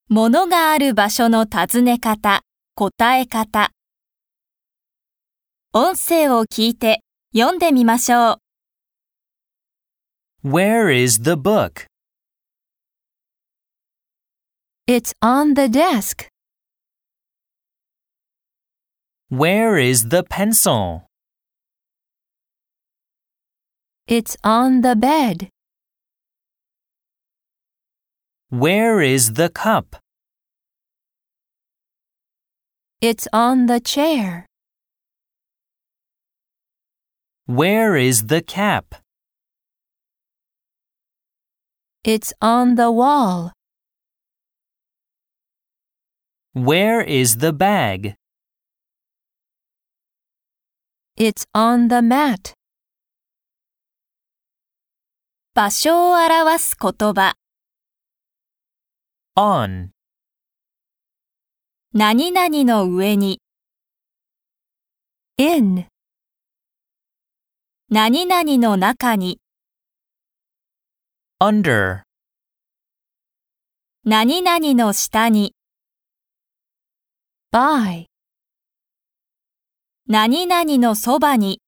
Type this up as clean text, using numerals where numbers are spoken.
物がある場所の尋ね方、答え方。音声を聞いて読んでみましょう。 Where is the book? It's on the desk. Where is the pencil? It's on the bed. Where is the cup? It's on the chair. Where is the cap? It's on the wall. Where is the bag? It's on the mat. 場所を表す言葉。 On. 何々の上に。 In. 何々の中に。 Under. 何々の下に。 By. 何々のそばに。